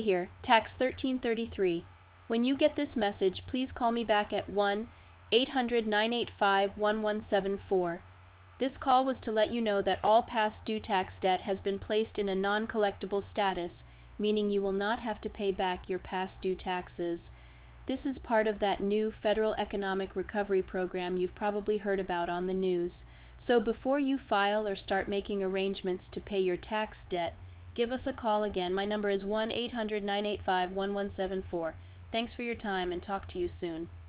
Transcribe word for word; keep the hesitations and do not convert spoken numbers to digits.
Here, tax thirteen thirty-three. When you get this message, please call me back at one eight hundred nine eight five one one seven four. This call was to let you know that all past due tax debt has been placed in a non-collectible status, meaning you will not have to pay back your past due taxes. This is part of that new Federal Economic Recovery Program you've probably heard about on the news. So before you file or start making arrangements to pay your tax debt, give us a call again. My number is one eight hundred nine eight five one one seven four. Thanks for your time and talk to you soon.